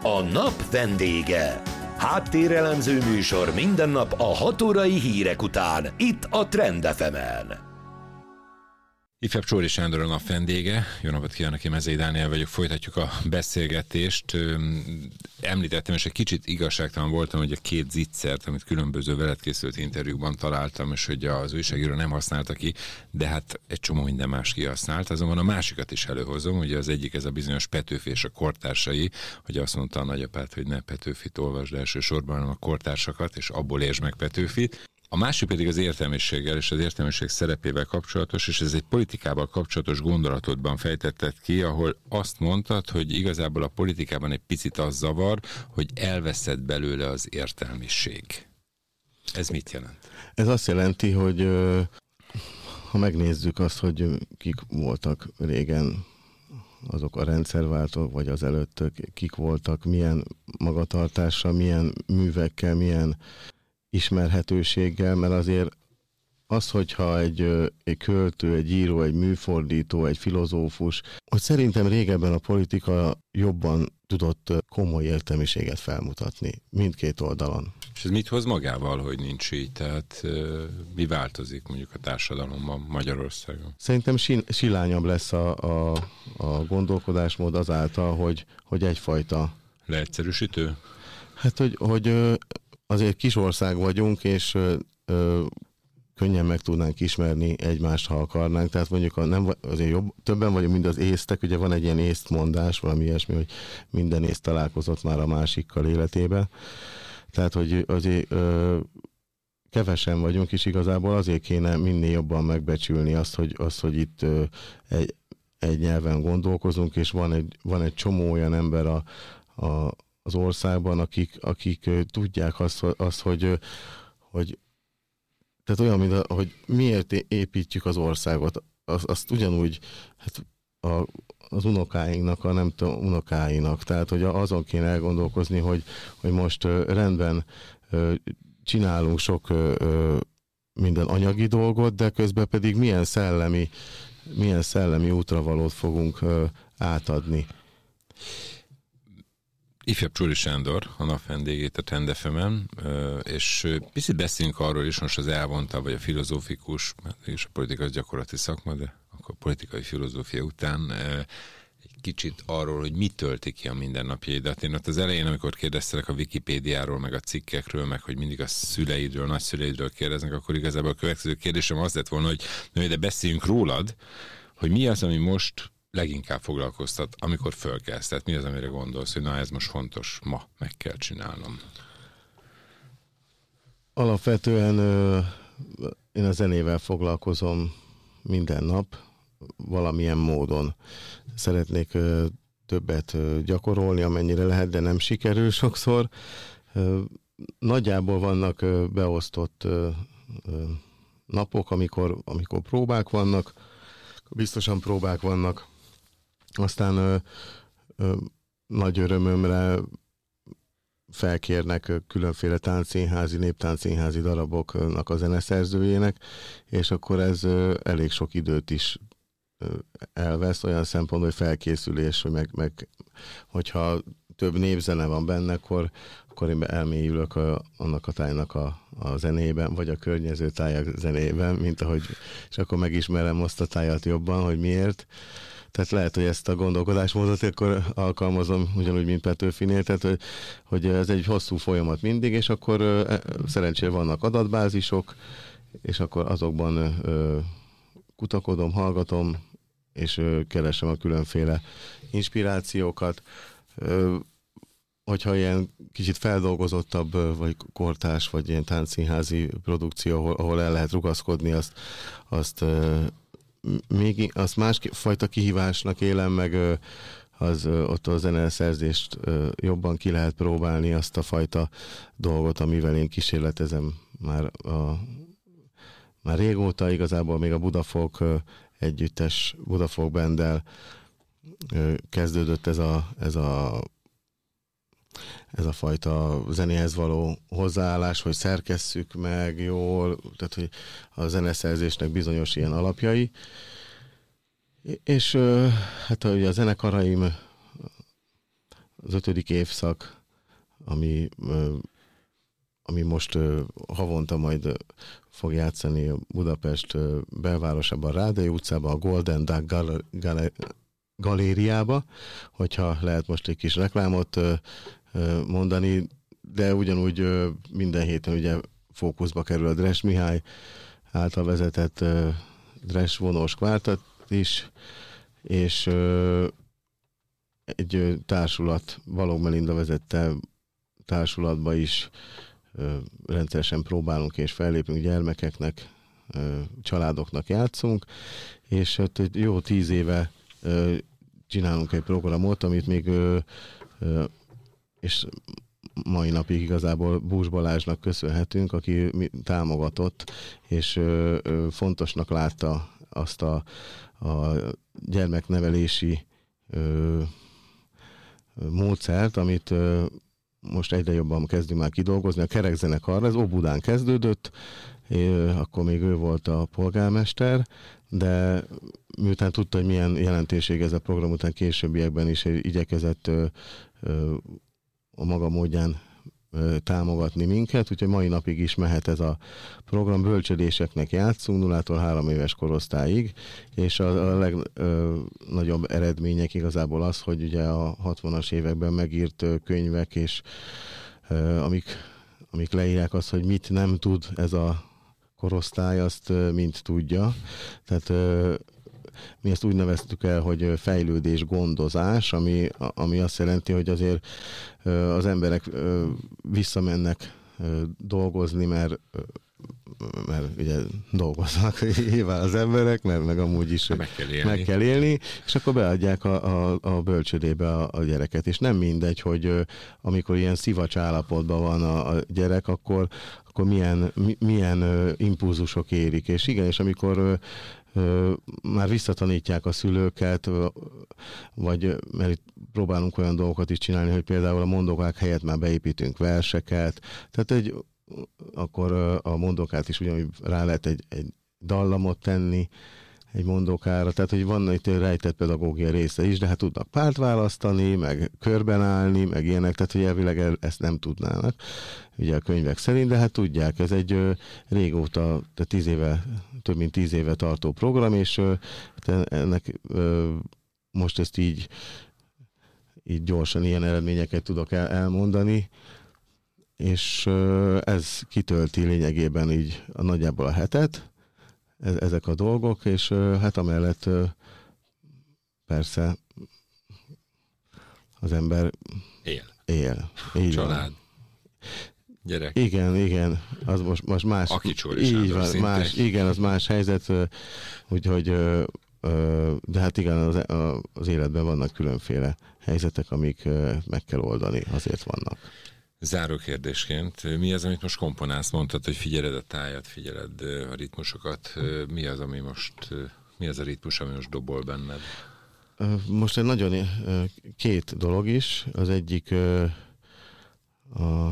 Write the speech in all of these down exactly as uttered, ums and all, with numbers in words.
A nap vendége. Háttérelemző műsor minden nap a hat órai hírek után, itt a Trend ef emen. Ifjabb Csóri Sándor a nap vendége. Jó napot kívánok, én Mezei Dániel vagyok. Folytatjuk a beszélgetést. Említettem, és egy kicsit igazságtalan voltam, hogy a két zicsert, amit különböző veled készült interjúkban találtam, és hogy az újságíró nem használta ki, de hát egy csomó minden más kihasznált. Azonban a másikat is előhozom, ugye az egyik ez a bizonyos Petőfi és a kortársai, hogy azt mondta a nagyapát, hogy ne Petőfit olvasd elsősorban, hanem a kortársakat, és abból értsd meg Petőfit. A másik pedig az értelmiséggel és az értelmiség szerepével kapcsolatos, és ez egy politikával kapcsolatos gondolatodban fejtetted ki, ahol azt mondtad, hogy igazából a politikában egy picit az zavar, hogy elveszett belőle az értelmiség. Ez mit jelent? Ez azt jelenti, hogy ha megnézzük azt, hogy kik voltak régen azok a rendszerváltók, vagy az előttök, kik voltak, milyen magatartással, milyen művekkel, milyen ismerhetőséggel, mert azért az, hogyha egy, egy költő, egy író, egy műfordító, egy filozófus, hogy szerintem régebben a politika jobban tudott komoly értelmiséget felmutatni mindkét oldalon. És ez mit hoz magával, hogy nincs így? Tehát mi változik mondjuk a társadalomban Magyarországon? Szerintem silányabb lesz a, a, a gondolkodásmód azáltal, hogy, hogy egyfajta... Leegyszerűsítő? Hát, hogy, hogy azért kis ország vagyunk, és ö, könnyen meg tudnánk ismerni egymást, ha akarnánk. Tehát mondjuk a, nem, azért jobb, többen vagyunk, mint az észtek. Ugye van egy ilyen észt mondás, valami ilyesmi, hogy minden észt találkozott már a másikkal életében. Tehát, hogy azért ö, kevesen vagyunk, és igazából azért kéne minél jobban megbecsülni azt, hogy, azt, hogy itt ö, egy, egy nyelven gondolkozunk, és van egy, van egy csomó olyan ember a, a az országban, akik, akik tudják azt, azt hogy, hogy tehát olyan, mint a, hogy miért építjük az országot, azt, azt ugyanúgy hát a, az unokáinknak, a nem tudom, unokáinak, tehát hogy azon kéne elgondolkozni, hogy, hogy most rendben csinálunk sok minden anyagi dolgot, de közben pedig milyen szellemi, milyen szellemi útravalót fogunk átadni. Ifjabb Csóri Sándor, a nap vendégét a Trend ef emen, és picit beszélünk arról is, most az elvonta, vagy a filozófikus, és a politika az gyakorlati szakma, de akkor a politikai filozófia után egy kicsit arról, hogy mi tölti ki a mindennapjaidat. Én ott az elején, amikor kérdeztelek a Wikipédiáról, meg a cikkekről, meg hogy mindig a szüleidről, nagyszüleidről kérdeznek, akkor igazából a következő kérdésem az lett volna, hogy nő, de beszéljünk rólad, hogy mi az, ami most leginkább foglalkoztat, amikor fölkelsz? Tehát mi az, amire gondolsz, hogy na ez most fontos, ma meg kell csinálnom? Alapvetően ö, én a zenével foglalkozom minden nap, valamilyen módon. Szeretnék ö, többet ö, gyakorolni, amennyire lehet, de nem sikerül sokszor. Ö, nagyjából vannak ö, beosztott ö, ö, napok, amikor, amikor próbák vannak, biztosan próbák vannak. Aztán ö, ö, nagy örömömre felkérnek különféle táncszínházi, néptáncszínházi daraboknak a zeneszerzőjének, és akkor ez ö, elég sok időt is ö, elvesz, olyan szempontból, hogy felkészülés, hogy meg, meg hogyha több népzene van benne, akkor, akkor én elmélyülök a, annak a tájnak a, a zenében, vagy a környező tájak zenében, mint ahogy, és akkor megismerem azt a tájat jobban, hogy miért. Tehát lehet, hogy ezt a gondolkodásmódot akkor alkalmazom ugyanúgy, mint Petőfinél, tehát hogy, hogy ez egy hosszú folyamat mindig, és akkor e, szerencsére vannak adatbázisok, és akkor azokban e, kutakodom, hallgatom, és e, keresem a különféle inspirációkat. E, hogyha ilyen kicsit feldolgozottabb, vagy kortárs, vagy ilyen táncszínházi produkció, ahol, ahol el lehet rugaszkodni, azt, azt még azt másfajta kihívásnak élem, meg az ott a zeneszerzést jobban ki lehet próbálni, azt a fajta dolgot, amivel én kísérletezem már, a, már régóta, igazából még a Budafolk együttes, Budafolk Banddel kezdődött ez a, ez a ez a fajta zenéhez való hozzáállás, hogy szerkesszük meg jól, tehát hogy a zeneszerzésnek bizonyos ilyen alapjai. És hát ugye a zenekaraim az ötödik évszak, ami, ami most havonta majd fog játszani a Budapest belvárosában, Rádai utcában, a Golden Duck Gal- Gal- galériába, hogyha lehet most egy kis reklámot mondani, de ugyanúgy minden héten ugye fókuszba kerül a Dres Mihály által vezetett Dres vonós kvártet is, és egy társulat, Balogh Melinda vezette társulatba is rendszeresen próbálunk és fellépünk, gyermekeknek, családoknak játszunk, és hát egy jó tíz éve csinálunk egy programot, amit még és mai napig igazából Bús Balázsnak köszönhetünk, aki támogatott, és fontosnak látta azt a, a gyermeknevelési módszert, amit most egyre jobban kezdünk már kidolgozni. A kerekzenekar, ez Óbudán kezdődött, akkor még ő volt a polgármester, de miután tudta, hogy milyen jelentőség ez a program, után későbbiekben is igyekezett a maga módján támogatni minket, úgyhogy mai napig is mehet ez a program. Bölcsödéseknek játszunk nullától három éves korosztályig, és a, a legnagyobb eredmények igazából az, hogy ugye a hatvanas években megírt könyvek, és amik, amik leírják azt, hogy mit nem tud ez a korosztály, azt mind tudja. Tehát mi ezt úgy neveztük el, hogy fejlődés gondozás, ami, ami azt jelenti, hogy azért az emberek visszamennek dolgozni, mert, mert ugye dolgoznak nyilván az emberek, mert meg amúgy is meg kell élni, meg kell élni és akkor beadják a, a, a bölcsödébe a, a gyereket. És nem mindegy, hogy amikor ilyen szivacs állapotban van a, a gyerek, akkor, akkor milyen, milyen impulzusok érik. És igen, és amikor már visszatanítják a szülőket, vagy mert itt próbálunk olyan dolgokat is csinálni, hogy például a mondókák helyett már beépítünk verseket, tehát egy, akkor a mondókát is ugyanúgy rá lehet egy, egy dallamot tenni egy mondókára, tehát hogy van itt rejtett pedagógia része is, de hát tudnak párt választani, meg körben állni, meg ilyenek, tehát hogy elvileg ezt nem tudnának, ugye a könyvek szerint, de hát tudják, ez egy ö, régóta, tehát tíz éve, több mint tíz éve tartó program, és ö, ennek ö, most ezt így, így gyorsan ilyen eredményeket tudok el, elmondani, és ö, ez kitölti lényegében így a nagyjából a hetet, ezek a dolgok, és hát amellett persze az ember él. él. Így család. Van. Gyerek. Igen, igen, az most, most más. Így van, más, igen, az más helyzet, úgyhogy de hát igen, az, az életben vannak különféle helyzetek, amik meg kell oldani, azért vannak. Záró kérdésként, mi az, amit most komponálsz? Mondtad, hogy figyeled a tájat, figyeled a ritmusokat. Mi az, ami most, mi az a ritmus, ami most dobol benned? Most egy nagyon két dolog is. Az egyik a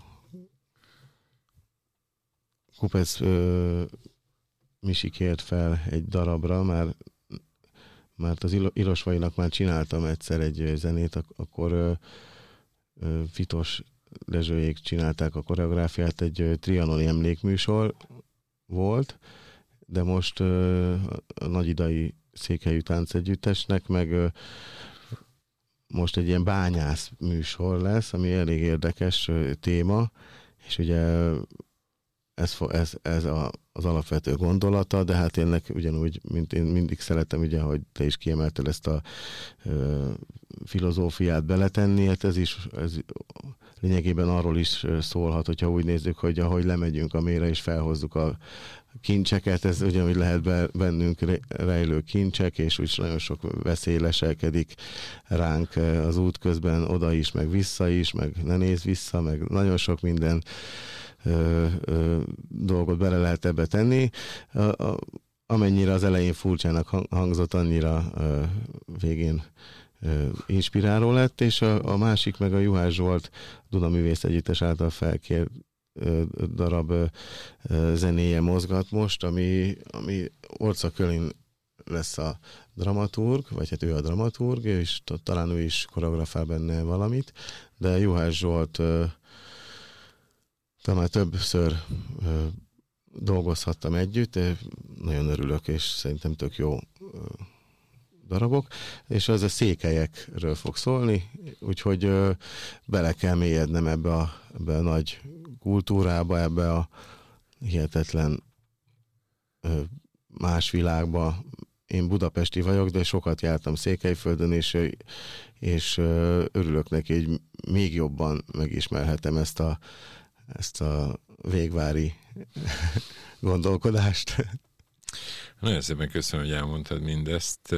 Kupec Misi kért fel egy darabra, már mert az Ilosvainak már csináltam egyszer egy zenét, akkor Fitos Dezsőjék csinálták a koreográfiát, egy trianoni emlékműsor volt, de most a Nagyidai Székhelyű Táncegyüttesnek meg most egy ilyen bányász műsor lesz, ami elég érdekes téma, és ugye ez, ez, ez a, az alapvető gondolata, de hát ennek ugyanúgy, mint én mindig szeretem, ugye, hogy te is kiemelted ezt a ö, filozófiát beletenni, hát ez is ez lényegében arról is szólhat, hogyha úgy nézzük, hogy ahogy lemegyünk a mélyre és felhozzuk a kincseket, ez ugyanúgy lehet bennünk rejlő kincsek, és úgy nagyon sok veszély leselkedik ránk az út közben, oda is, meg vissza is, meg ne nézz vissza, meg nagyon sok minden ö, ö, dolgot bele lehet ebbe tenni. A, a, amennyire az elején furcsának hangzott, annyira ö, végén ö, inspiráló lett, és a, a másik meg a Juhász Zsolt Duna Művész Együttes által felkért darab zenéje mozgat most, ami, ami Orca Kölin lesz a dramaturg, vagy hát ő a dramaturg, és talán ő is koreografál benne valamit, de Juhász Zsolt talán már többször dolgozhattam együtt, nagyon örülök, és szerintem tök jó darabok, és az a székelyekről fog szólni, úgyhogy ö, bele kell mélyednem ebbe a, ebbe a nagy kultúrába, ebbe a hihetetlen ö, más világba. Én budapesti vagyok, de sokat jártam Székelyföldön, és, és ö, örülök neki, hogy még jobban megismerhetem ezt a, ezt a végvári gondolkodást. Nagyon szépen köszönöm, hogy elmondtad mindezt.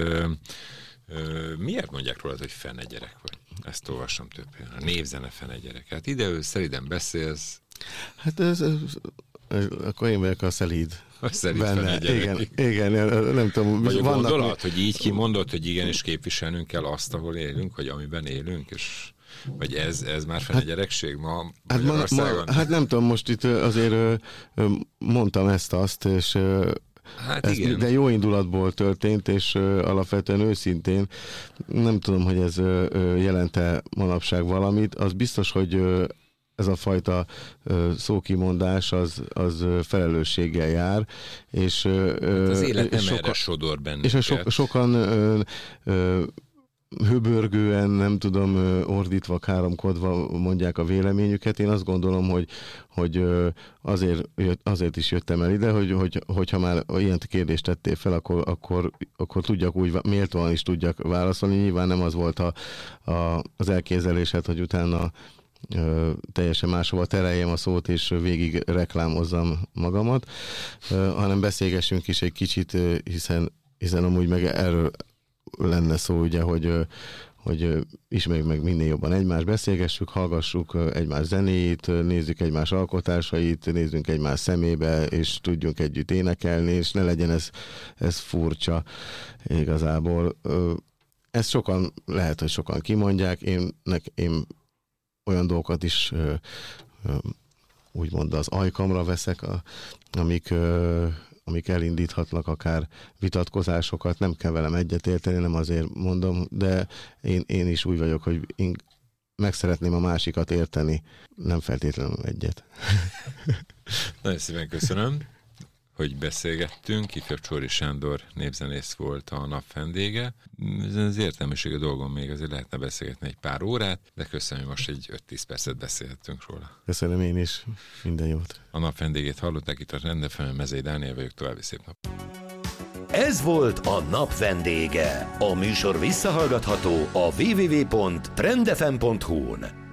Miért mondják rólad, hogy fenegyerek vagy? Ezt olvasom több helyen. A névzene fenegyerek. Hát ide szeliden beszélsz. Hát ez, ez, ez, akkor én vagyok a szelíd. A szelíd fenegyerek. Igen, igen, nem tudom. Vagy a gondolat, mi... hogy így kimondod, hogy igenis képviselnünk kell azt, ahol élünk, vagy amiben élünk, és... Vagy ez, ez már fenegyerekség ma hát, ma, ma, hát nem tudom, most itt azért mondtam ezt-azt, és hát ez, de jó indulatból történt, és alapvetően őszintén nem tudom, hogy ez jelente manapság valamit. Az biztos, hogy ez a fajta szókimondás az, az felelősséggel jár, és hát az élet nem soka, erre sodor bennünket. És so, sokan ö, ö, hőbörgően, nem tudom, ordítva, káromkodva mondják a véleményüket. Én azt gondolom, hogy, hogy azért, azért is jöttem el ide, hogy, hogy, hogyha már ilyen kérdést tettél fel, akkor, akkor, akkor tudjak úgy, méltóan is tudjak válaszolni. Nyilván nem az volt a, a, az elképzelésed, hogy utána ö, teljesen máshova tereljem a szót, és végig reklámozzam magamat, ö, hanem beszélgessünk is egy kicsit, hiszen, hiszen amúgy meg erről lenne szó, ugye, hogy, hogy ismerjük meg minél jobban egymást, beszélgessük, hallgassuk egymás zenéjét, nézzük egymás alkotásait, nézzünk egymás szemébe, és tudjunk együtt énekelni, és ne legyen ez, ez furcsa igazából. Ezt sokan, lehet, hogy sokan kimondják, én, nek, én olyan dolgokat is úgymond az ajkamra veszek, a, amik amik elindíthatnak akár vitatkozásokat, nem kell velem egyetérteni, nem azért mondom, de én, én is úgy vagyok, hogy én meg szeretném a másikat érteni, nem feltétlenül egyet. Nagyon szépen köszönöm, hogy beszélgettünk. Ifjabb Csordi Sándor népzenész volt a nap vendége. Ez az értelmiségi dolgon még azért lehetne beszélgetni egy pár órát, de köszönöm, hogy most egy öt-tíz percet beszélhettünk róla. Köszönöm én is, minden jót. A nap vendégét hallották itt a Trend ef emen, Mezei Dániel vagyok, további szép nap. Ez volt a nap vendége. A műsor visszahallgatható a double-u double-u double-u pont trend f m pont hu-n.